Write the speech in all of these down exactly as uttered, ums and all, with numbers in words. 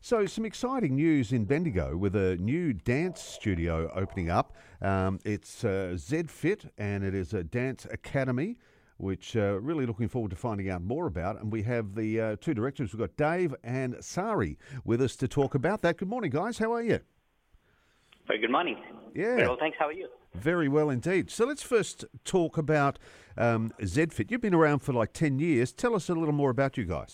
So, some exciting news in Bendigo with a new dance studio opening up. Um, it's uh, Z Fit, and it is a dance academy, which uh, really looking forward to finding out more about. And we have the uh, two directors. We've got Dave and Sari with us to talk about that. Good morning, guys. How are you? Very good morning. Yeah. Very well, thanks. How are you? Very well indeed. So let's first talk about um, Z Fit. You've been around for like ten years. Tell us a little more about you guys.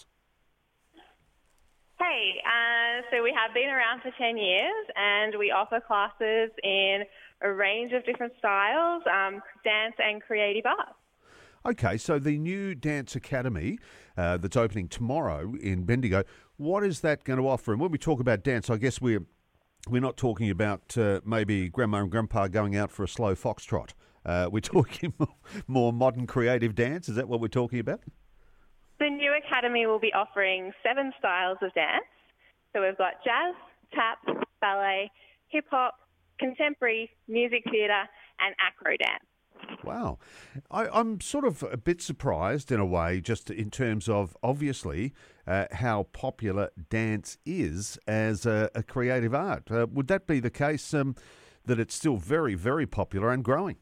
Hey, uh, so we have been around for ten years, and we offer classes in a range of different styles, um, dance and creative arts. Okay, so the new Dance Academy uh, that's opening tomorrow in Bendigo, what is that going to offer? And when we talk about dance, I guess we're we're not talking about uh, maybe grandma and grandpa going out for a slow foxtrot. Uh, we're talking more, more modern creative dance. Is that what we're talking about? The new academy will be offering seven styles of dance. So we've got jazz, tap, ballet, hip-hop, contemporary, music theatre and acro dance. Wow. I, I'm sort of a bit surprised in a way, just in terms of obviously uh, how popular dance is as a, a creative art. Uh, would that be the case, um, that it's still very, very popular and growing?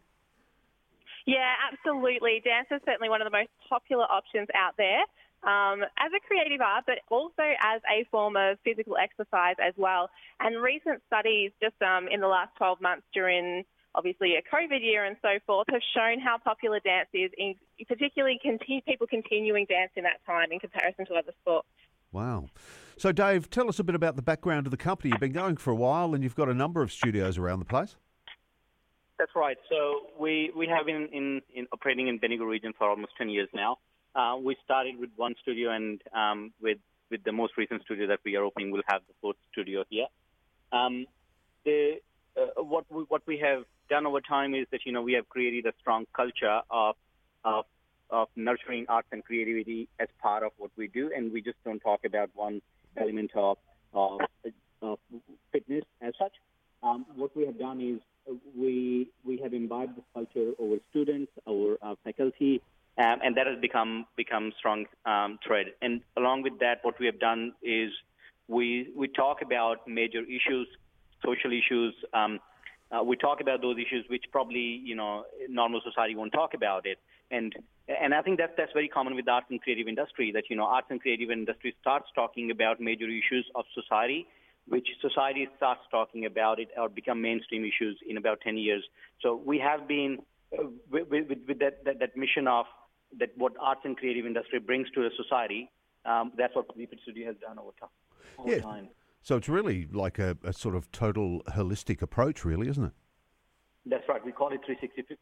Yeah, absolutely. Dance is certainly one of the most popular options out there um, as a creative art, but also as a form of physical exercise as well. And recent studies just um, in the last twelve months during obviously a COVID year and so forth have shown how popular dance is, in particularly continue, people continuing dance in that time in comparison to other sports. Wow. So Dave, tell us a bit about the background of the company. You've been going for a while and you've got a number of studios around the place. That's right. So we, we have been in, in operating in Bendigo region for almost ten years now. Uh, we started with one studio, and um, with with the most recent studio that we are opening, we'll have the fourth studio here. Um, the uh, what we, what we have done over time is that you know we have created a strong culture of of of nurturing arts and creativity as part of what we do, and we just don't talk about one element of of, of fitness as such. Um, what we have done is we we have imbibed this culture over students, our uh, faculty, um, and that has become become strong um, thread. And along with that, what we have done is we we talk about major issues, social issues. Um, uh, we talk about those issues which probably you know normal society won't talk about it. And and I think that that's very common with the arts and creative industry, that you know arts and creative industry starts talking about major issues of society, which society starts talking about it or become mainstream issues in about ten years. So we have been uh, with, with, with that, that, that mission of that what arts and creative industry brings to the society. Um, that's what Z Fit Studio has done over time. Over yeah. time. So it's really like a, a sort of total holistic approach, really, isn't it? That's right. We call it three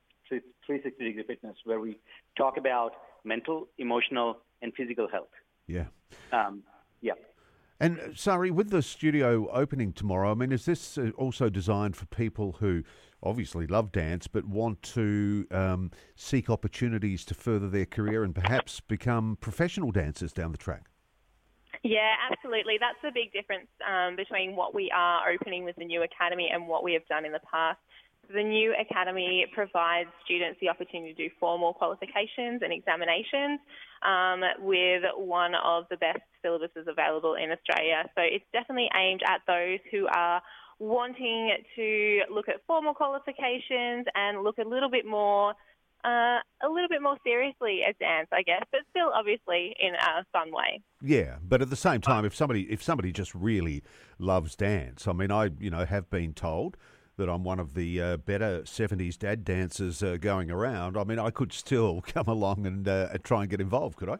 sixty degree fitness, where we talk about mental, emotional, and physical health. Yeah. Um, yeah. And, uh, Sari, with the studio opening tomorrow, I mean, is this uh, also designed for people who obviously love dance but want to um, seek opportunities to further their career and perhaps become professional dancers down the track? Yeah, absolutely. That's the big difference um, between what we are opening with the new academy and what we have done in the past. The new academy provides students the opportunity to do formal qualifications and examinations um, with one of the best syllabuses available in Australia. So it's definitely aimed at those who are wanting to look at formal qualifications and look a little bit more, uh, a little bit more seriously at dance, I guess, but still obviously in a fun way. Yeah, but at the same time, if somebody if somebody just really loves dance, I mean, I you know have been told that I'm one of the uh, better seventies dad dancers uh, going around. I mean, I could still come along and uh, try and get involved, could I?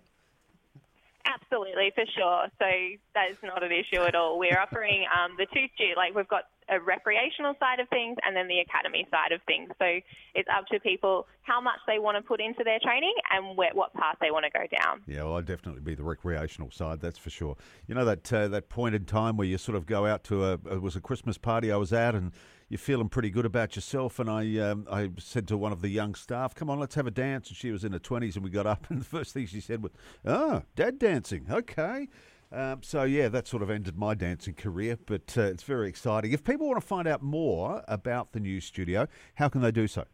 Absolutely, for sure. So that is not an issue at all. We're offering um, the two stu- like we've got a recreational side of things and then the academy side of things. So it's up to people how much they want to put into their training and where, what path they want to go down. Yeah, well, I'd definitely be the recreational side, that's for sure. You know that uh, that point in time where you sort of go out to a, it was a Christmas party I was at, and you're feeling pretty good about yourself, and I um, I said to one of the young staff, come on, let's have a dance, and she was in her twenties, and we got up, and the first thing she said was, oh, dad dancing, okay. Um, so, yeah, that sort of ended my dancing career, but uh, it's very exciting. If people want to find out more about the new studio, how can they do so?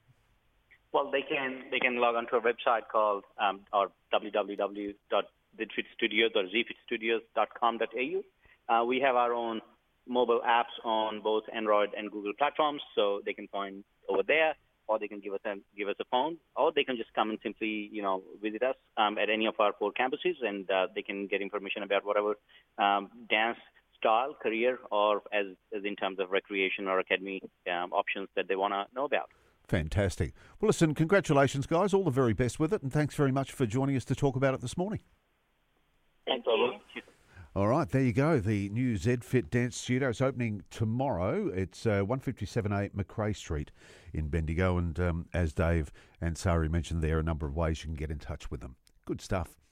Well, they can they can log on to our website called um, or w w w dot z fit studios or z fit studios dot com dot a u, Uh, we have our own mobile apps on both Android and Google platforms, so they can join over there, or they can give us a give us a phone, or they can just come and simply, you know, visit us um, at any of our four campuses, and uh, they can get information about whatever um, dance style, career, or as, as in terms of recreation or academy um, options that they want to know about. Fantastic. Well, listen, congratulations, guys. All the very best with it, and thanks very much for joining us to talk about it this morning. Thank you. All right, there you go. The new Z Fit Dance Studio is opening tomorrow. It's uh, one fifty-seven A Macrae Street in Bendigo. And um, as Dave and Sari mentioned, there are a number of ways you can get in touch with them. Good stuff.